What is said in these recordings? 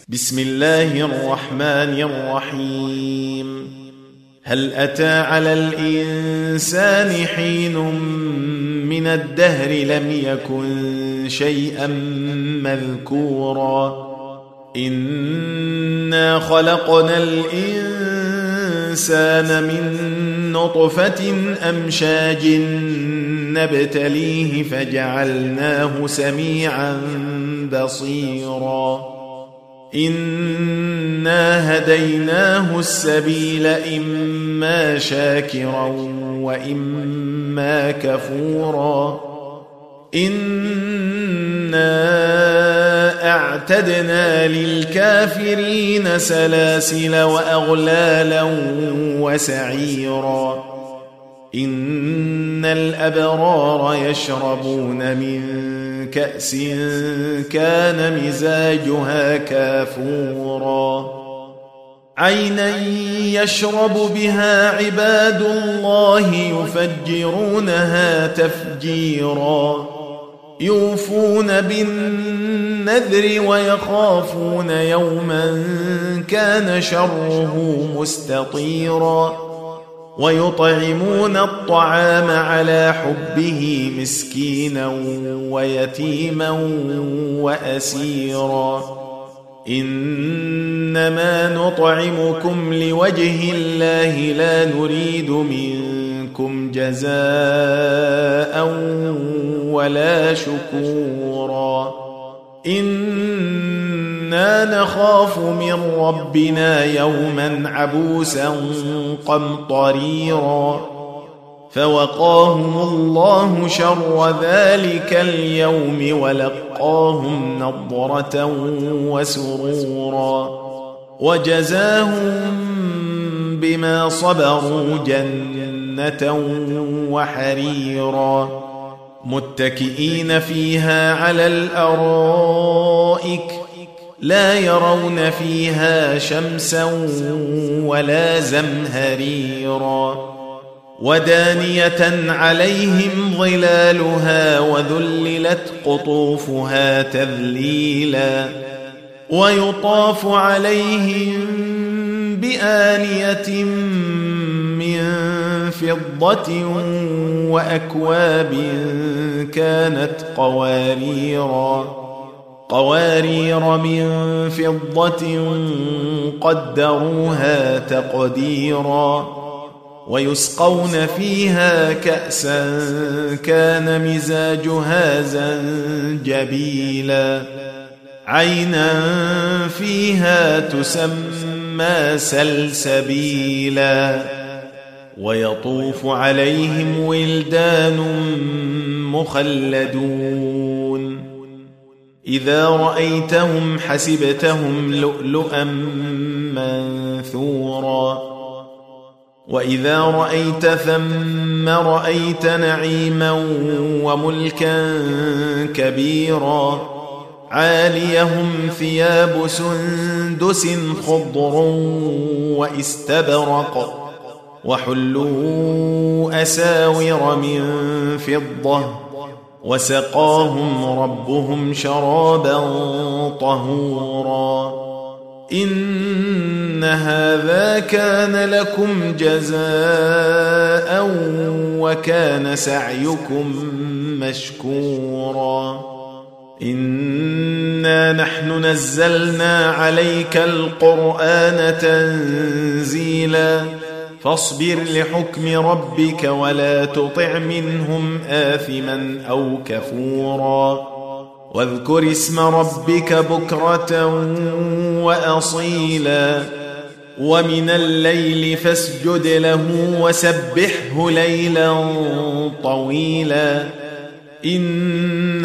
بسم الله الرحمن الرحيم هل أتى على الإنسان حين من الدهر لم يكن شيئا مذكورا إنا خلقنا الإنسان من نطفة أمشاج نبتليه فجعلناه سميعا بصيرا إنا هديناه السبيل إما شاكرا وإما كفورا إنا أعتدنا للكافرين سلاسل وأغلالا وسعيرا إن الأبرار يشربون من كأس كان مزاجها كافورا عينا يشرب بها عباد الله يفجرونها تفجيرا يوفون بالنذر ويخافون يوما كان شره مستطيرا ويطعمون الطعام على حبه مسكينا ويتيما وأسيرا إنما نطعمكم لوجه الله لا نريد منكم جزاء ولا شكورا إنا نخاف من ربنا يوما عبوسا قمطريرا فوقاهم الله شر ذلك اليوم ولقاهم نضرة وسرورا وجزاهم بما صبروا جنة وحريرا متكئين فيها على الأرائك لا يرون فيها شمسا ولا زمهريرا ودانية عليهم ظلالها وذللت قطوفها تذليلا ويطاف عليهم بآنية من فضة وأكواب كانت قوارير من فضة قدروها تقديرا ويسقون فيها كأسا كان مزاجها زنجبيلا عينا فيها تسمى سلسبيلا ويطوف عليهم ولدان مخلدون إذا رأيتهم حسبتهم لؤلؤا منثورا وإذا رأيت ثم رأيت نعيما وملكا كبيرا عاليهم ثياب سندس خضر واستبرق وحلوا أساور من فضة وسقاهم ربهم شرابا طهورا إن هذا كان لكم جزاء وكان سعيكم مشكورا إنا نحن نزلنا عليك القرآن تنزيلا فاصبر لحكم ربك ولا تطع منهم آثما أو كفورا واذكر اسم ربك بكرة وأصيلا ومن الليل فاسجد له وسبحه ليلا طويلا إن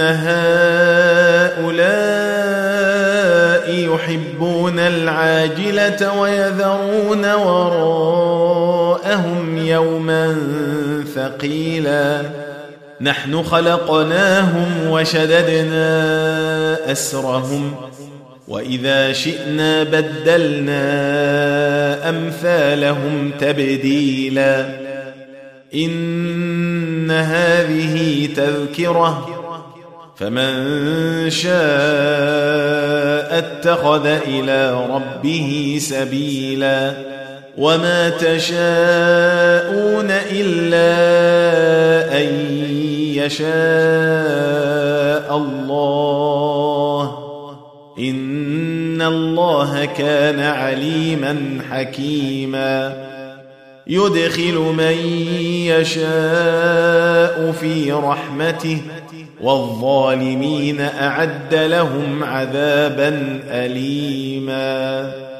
هؤلاء يحبون العاجلة ويذرون وراءهم يوما ثقيلا نحن خلقناهم وشددنا أسرهم وإذا شئنا بدلنا أمثالهم تبديلا إن هذه تذكرة فمن شاء اتخذ إلى ربه سبيلا وما تشاءون إلا أن يشاء الله إن الله كان عليما حكيما يدخل من يشاء في رحمته والظالمين أعد لهم عذابا أليما